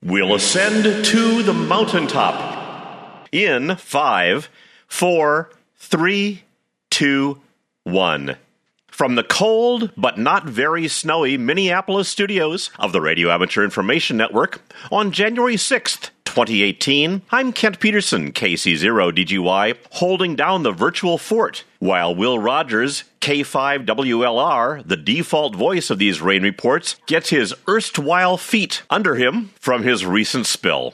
We'll ascend to the mountaintop. In 5, 4, 3, 2, 1. From the cold but not very snowy Minneapolis studios of the Radio Amateur Information Network, on January 6th, 2018, I'm Kent Peterson, KC0DGY, holding down the virtual fort, while Will Rogers, K5WLR, the default voice of these rain reports, gets his erstwhile feet under him from his recent spill.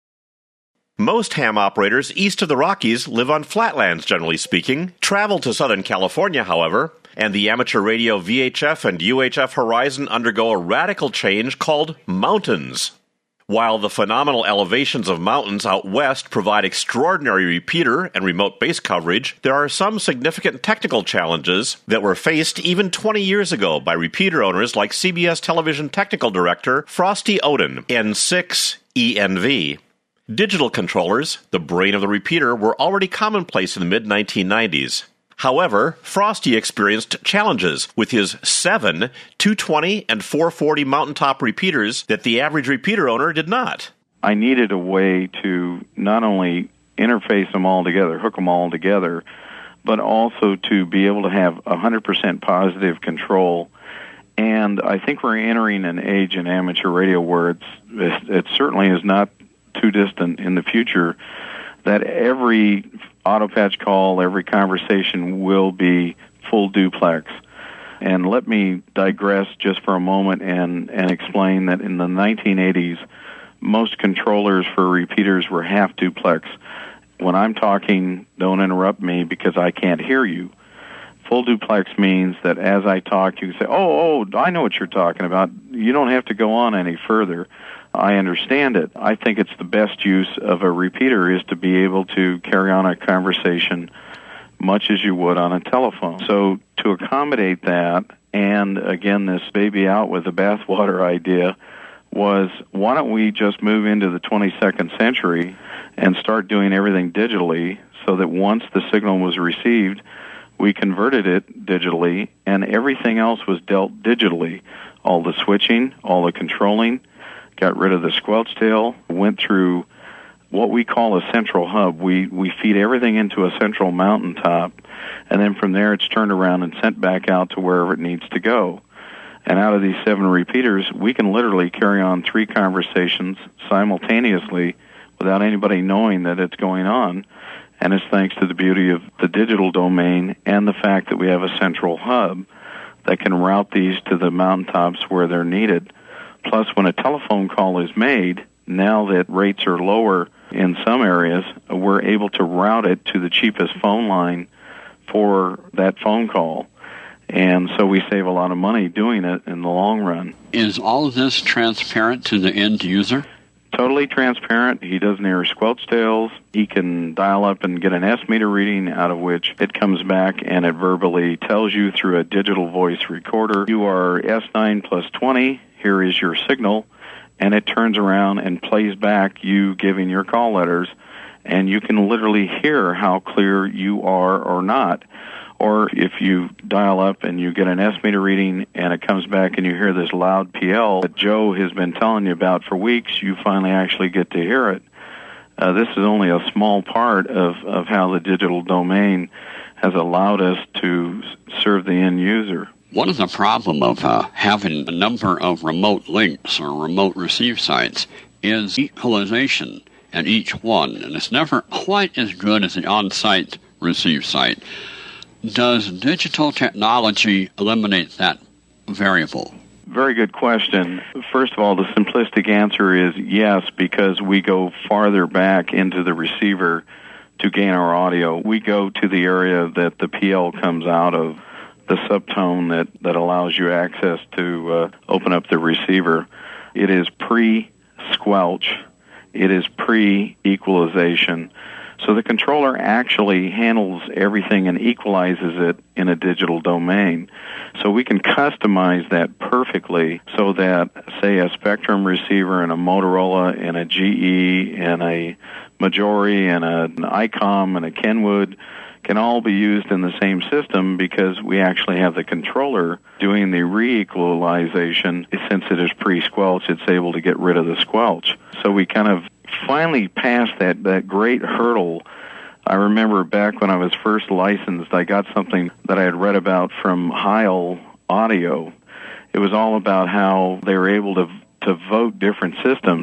Most ham operators east of the Rockies live on flatlands, generally speaking. Travel to Southern California, however, and the amateur radio VHF and UHF horizon undergo a radical change called mountains. While the phenomenal elevations of mountains out west provide extraordinary repeater and remote base coverage, there are some significant technical challenges that were faced even 20 years ago by repeater owners like CBS television technical director Frosty Oden, N6ENV. Digital controllers, the brain of the repeater, were already commonplace in the mid-1990s. However, Frosty experienced challenges with his 7 220 and 440 mountaintop repeaters that the average repeater owner did not. I needed a way to not only interface them all together, hook them all together, but also to be able to have 100% positive control. And I think we're entering an age in amateur radio where it certainly is not too distant in the future that every auto patch call, every conversation will be full duplex. And let me digress just for a moment and explain that in the 1980s, most controllers for repeaters were half duplex. When I'm talking, don't interrupt me because I can't hear you. Full duplex means that as I talk, you can say, oh, I know what you're talking about. You don't have to go on any further. I understand it. I think it's the best use of a repeater is to be able to carry on a conversation much as you would on a telephone. So to accommodate that, and again, this baby out with the bathwater idea was, why don't we just move into the 22nd century and start doing everything digitally so that once the signal was received, we converted it digitally, and everything else was dealt digitally. All the switching, all the controlling, got rid of the squelch tail, went through what we call a central hub. We feed everything into a central mountaintop, and then from there it's turned around and sent back out to wherever it needs to go. And out of these 7 repeaters, we can literally carry on 3 conversations simultaneously without anybody knowing that it's going on. And it's thanks to the beauty of the digital domain and the fact that we have a central hub that can route these to the mountaintops where they're needed. Plus, when a telephone call is made, now that rates are lower in some areas, we're able to route it to the cheapest phone line for that phone call. And so we save a lot of money doing it in the long run. Is all of this transparent to the end user? Totally transparent. He doesn't hear squelch tails. He can dial up and get an S-meter reading, out of which it comes back and it verbally tells you through a digital voice recorder, you are S9 plus 20, here is your signal, and it turns around and plays back you giving your call letters, and you can literally hear how clear you are or not. Or if you dial up and you get an S-meter reading and it comes back and you hear this loud PL that Joe has been telling you about for weeks, you finally actually get to hear it. This is only a small part of how the digital domain has allowed us to serve the end user. What is the problem of having a number of remote links or remote receive sites is equalization at each one, and it's never quite as good as the on-site receive site. Does digital technology eliminate that variable? Very good question. First of all, the simplistic answer is yes, because we go farther back into the receiver to gain our audio. We go to the area that the PL comes out of, the subtone that allows you access to open up the receiver. It is pre-squelch. It is pre-equalization. So the controller actually handles everything and equalizes it in a digital domain. So we can customize that perfectly so that, say, a Spectrum receiver and a Motorola and a GE and a Majori and an ICOM and a Kenwood can all be used in the same system because we actually have the controller doing the re-equalization. Since it is pre-squelch, it's able to get rid of the squelch. So we kind of finally passed that great hurdle. I remember back when I was first licensed, I got something that I had read about from Heil Audio. It was all about how they were able to vote different systems,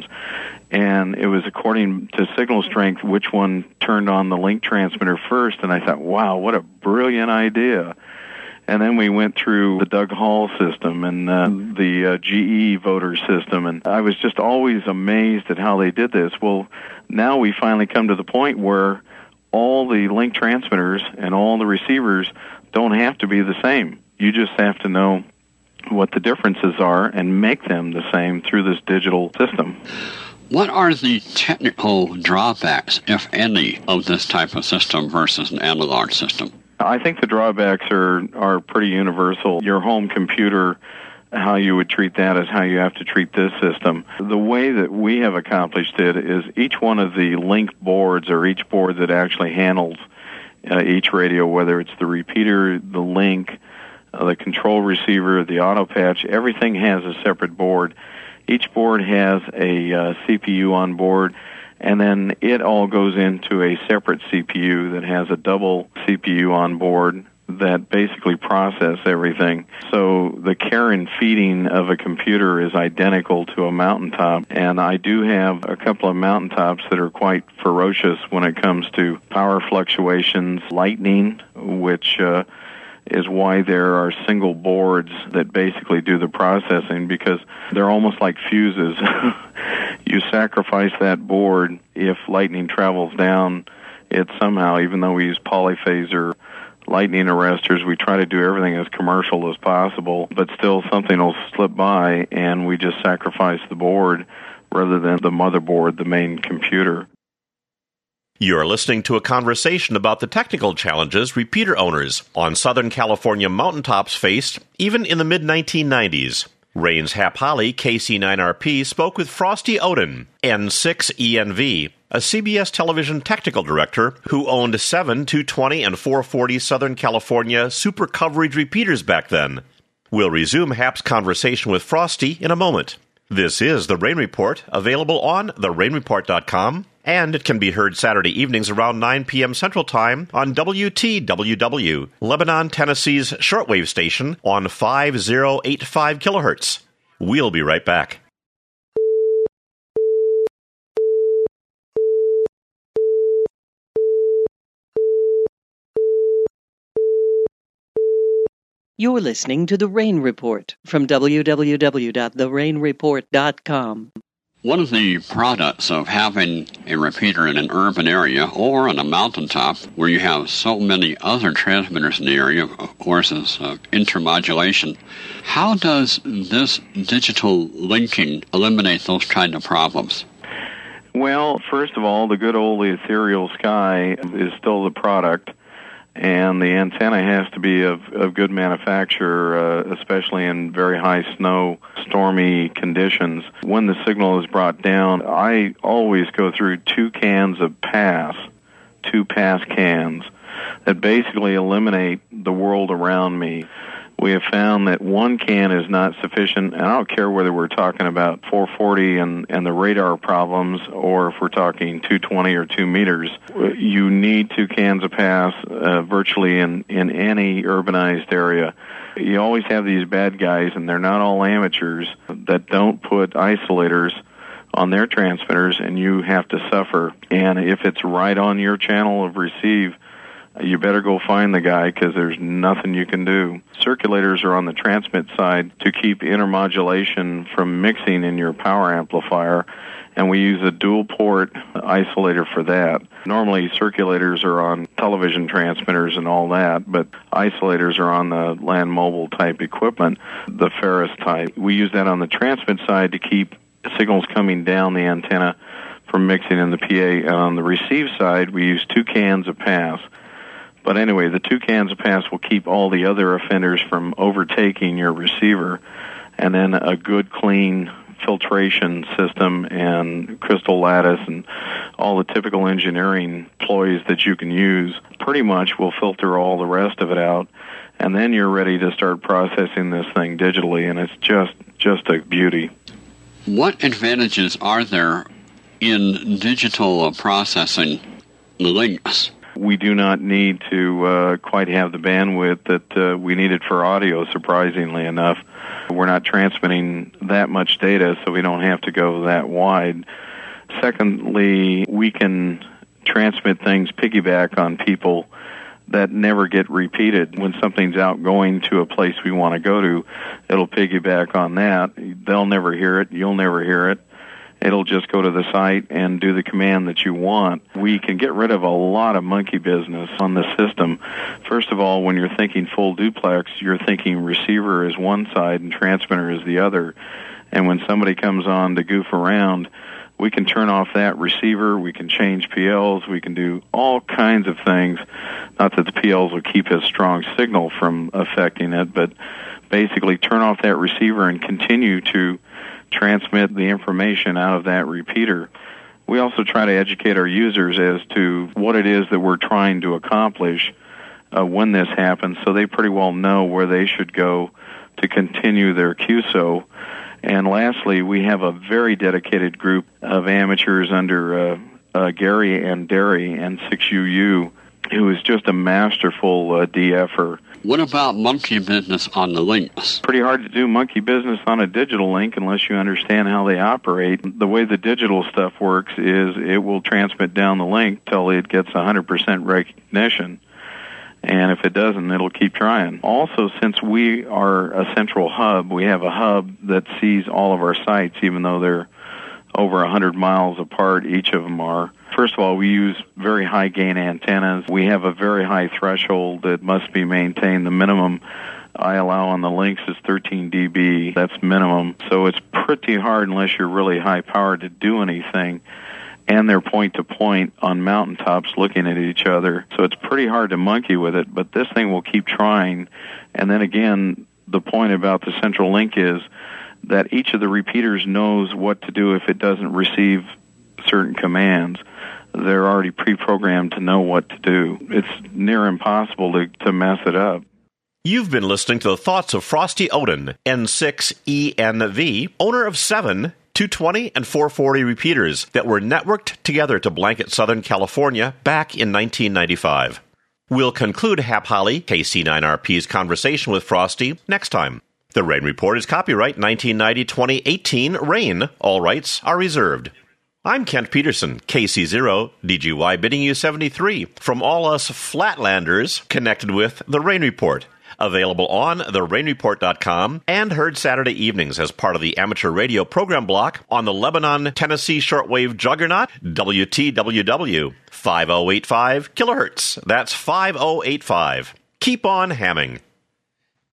and it was according to signal strength which one turned on the link transmitter first, and I thought, wow, what a brilliant idea. And then we went through the Doug Hall system and the GE voter system, and I was just always amazed at how they did this. Well, now we finally come to the point where all the link transmitters and all the receivers don't have to be the same. You just have to know what the differences are and make them the same through this digital system. What are the technical drawbacks, if any, of this type of system versus an analog system? I think the drawbacks are pretty universal. Your home computer, how you would treat that is how you have to treat this system. The way that we have accomplished it is each one of the link boards, or each board that actually handles each radio, whether it's the repeater, the link, the control receiver, the auto patch, everything has a separate board. Each board has a CPU on board, and then it all goes into a separate CPU that has a double CPU on board that basically process everything. So the care and feeding of a computer is identical to a mountaintop, and I do have a couple of mountaintops that are quite ferocious when it comes to power fluctuations, lightning, which is why there are single boards that basically do the processing, because they're almost like fuses. You sacrifice that board if lightning travels down it somehow, even though we use polyphase lightning arresters, we try to do everything as commercial as possible, but still something will slip by and we just sacrifice the board rather than the motherboard, the main computer. You're listening to a conversation about the technical challenges repeater owners on Southern California mountaintops faced even in the mid-1990s. Rains Hap Holly, KC9RP, spoke with Frosty Odin, N6ENV, a CBS television technical director who owned 7 220 and 440 Southern California super coverage repeaters back then. We'll resume Hap's conversation with Frosty in a moment. This is The Rain Report, available on therainreport.com, and it can be heard Saturday evenings around 9 p.m. Central Time on WTWW, Lebanon, Tennessee's shortwave station on 5085 kilohertz. We'll be right back. You're listening to The Rain Report from www.therainreport.com. One of the products of having a repeater in an urban area or on a mountaintop where you have so many other transmitters in the area, of course, is intermodulation. How does this digital linking eliminate those kind of problems? Well, first of all, the good old ethereal sky is still the product, and the antenna has to be of good manufacture, especially in very high snow, stormy conditions. When the signal is brought down, I always go through two pass cans that basically eliminate the world around me. We have found that one can is not sufficient, and I don't care whether we're talking about 440 and the radar problems, or if we're talking 220 or 2 meters. You need two cans of pass virtually in any urbanized area. You always have these bad guys, and they're not all amateurs, that don't put isolators on their transmitters, and you have to suffer. And if it's right on your channel of receive, you better go find the guy, because there's nothing you can do. Circulators are on the transmit side to keep intermodulation from mixing in your power amplifier, and we use a dual-port isolator for that. Normally, circulators are on television transmitters and all that, but isolators are on the land mobile type equipment, the Ferris type. We use that on the transmit side to keep signals coming down the antenna from mixing in the PA, and on the receive side, we use two cans of pass. But anyway, the two cans of pass will keep all the other offenders from overtaking your receiver, and then a good, clean filtration system and crystal lattice and all the typical engineering ploys that you can use pretty much will filter all the rest of it out. And then you're ready to start processing this thing digitally, and it's just a beauty. What advantages are there in digital processing links? We do not need to quite have the bandwidth that we needed for audio, surprisingly enough. We're not transmitting that much data, so we don't have to go that wide. Secondly, we can transmit things piggyback on people that never get repeated. When something's outgoing to a place we want to go to, it'll piggyback on that. They'll never hear it. You'll never hear it. It'll just go to the site and do the command that you want. We can get rid of a lot of monkey business on the system. First of all, when you're thinking full duplex, you're thinking receiver is one side and transmitter is the other. And when somebody comes on to goof around, we can turn off that receiver, we can change PLs, we can do all kinds of things. Not that the PLs will keep a strong signal from affecting it, but basically turn off that receiver and continue to transmit the information out of that repeater. We also try to educate our users as to what it is that we're trying to accomplish when this happens, so they pretty well know where they should go to continue their QSO. And lastly, we have a very dedicated group of amateurs under Gary and Derry and 6UU, who is just a masterful DFer. What about monkey business on the links? Pretty hard to do monkey business on a digital link unless you understand how they operate. The way the digital stuff works is it will transmit down the link till it gets 100% recognition. And if it doesn't, it'll keep trying. Also, since we are a central hub, we have a hub that sees all of our sites, even though they're over 100 miles apart, each of them are. First of all, we use very high gain antennas. We have a very high threshold that must be maintained. The minimum I allow on the links is 13 dB. That's minimum. So it's pretty hard unless you're really high powered to do anything. And they're point-to-point on mountaintops looking at each other. So it's pretty hard to monkey with it, but this thing will keep trying. And then again, the point about the central link is that each of the repeaters knows what to do if it doesn't receive certain commands. They're already pre-programmed to know what to do. It's near impossible to mess it up. You've been listening to the thoughts of Frosty Odin, N6ENV, owner of 7 220 and 440 repeaters that were networked together to blanket Southern California back in 1995. We'll conclude Hap Holly, KC9RP's conversation with Frosty next time. The Rain Report is copyright 1990-2018 Rain. All rights are reserved. I'm Kent Peterson, KC0, DGY bidding you 73, from all us Flatlanders connected with The Rain Report. Available on therainreport.com and heard Saturday evenings as part of the amateur radio program block on the Lebanon, Tennessee shortwave juggernaut, WTWW, 5085 kilohertz. That's 5085. Keep on hamming.